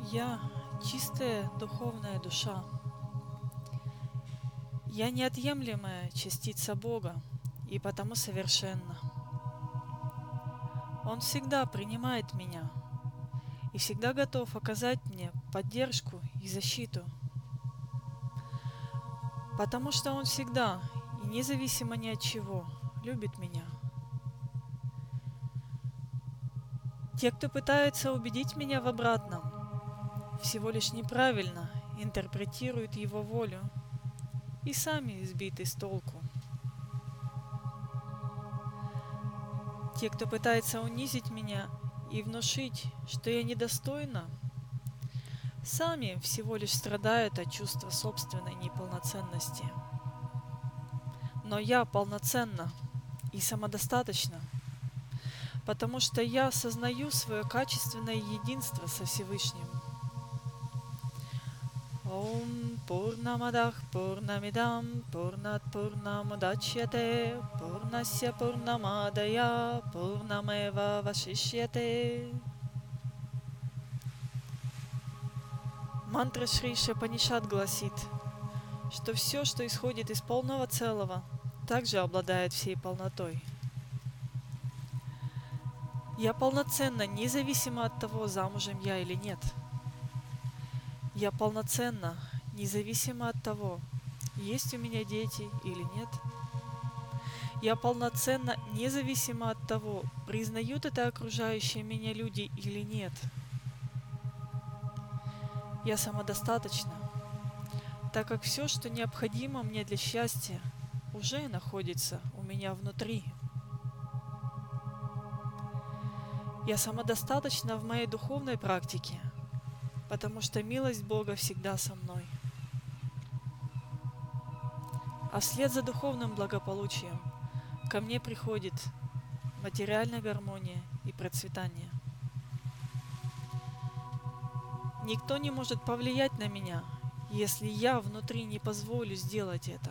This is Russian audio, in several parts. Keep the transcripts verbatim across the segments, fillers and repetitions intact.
Я чистая духовная душа. Я неотъемлемая частица Бога и потому совершенна. Он всегда принимает меня и всегда готов оказать мне поддержку и защиту, потому что Он всегда и независимо ни от чего любит меня. Те, кто пытается убедить меня в обратном, всего лишь неправильно интерпретируют Его волю и сами сбиты с толку. Те, кто пытается унизить меня и внушить, что я недостойна, сами всего лишь страдают от чувства собственной неполноценности. Но я полноценна и самодостаточна, потому что я осознаю свое качественное единство со Всевышним. Ом Пурнамадах Пурнамидам Пурнат Пурнамудачьяте Пурнася Пурнамадая Пурнамева Вашишьяте. Мантра Шри Шапанишат гласит, что все, что исходит из полного целого, также обладает всей полнотой. Я полноценна, независимо от того, замужем я или нет. Я полноценна, независимо от того, есть у меня дети или нет. Я полноценна, независимо от того, признают это окружающие меня люди или нет. Я самодостаточна, так как все, что необходимо мне для счастья, уже находится у меня внутри. Я самодостаточна в моей духовной практике, потому что милость Бога всегда со мной. А вслед за духовным благополучием ко мне приходит материальная гармония и процветание. Никто не может повлиять на меня, если я внутри не позволю сделать это.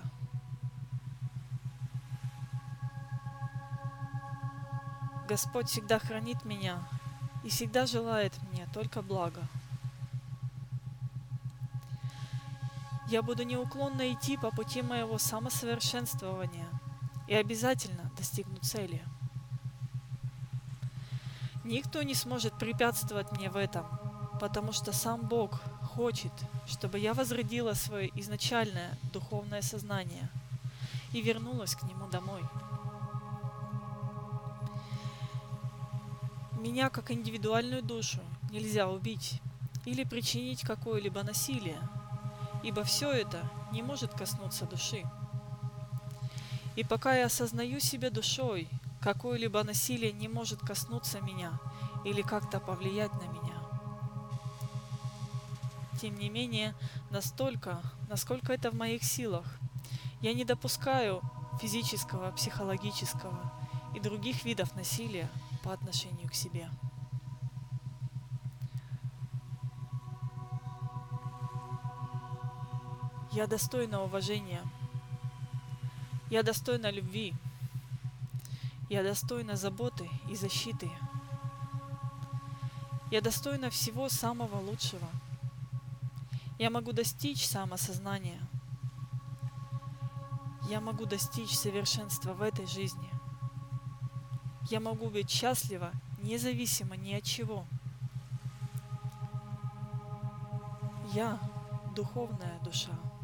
Господь всегда хранит меня и всегда желает мне только блага. Я буду неуклонно идти по пути моего самосовершенствования и обязательно достигну цели. Никто не сможет препятствовать мне в этом, потому что сам Бог хочет, чтобы я возродила свое изначальное духовное сознание и вернулась к Нему домой. Меня, как индивидуальную душу, нельзя убить или причинить какое-либо насилие, ибо все это не может коснуться души. И пока я осознаю себя душой, какое-либо насилие не может коснуться меня или как-то повлиять на меня. Тем не менее, настолько, насколько это в моих силах, я не допускаю физического, психологического и других видов насилия по отношению к себе. Я достойна уважения. Я достойна любви. Я достойна заботы и защиты. Я достойна всего самого лучшего. Я могу достичь самосознания. Я могу достичь совершенства в этой жизни. Я могу быть счастлива, независимо ни от чего. Я духовная душа.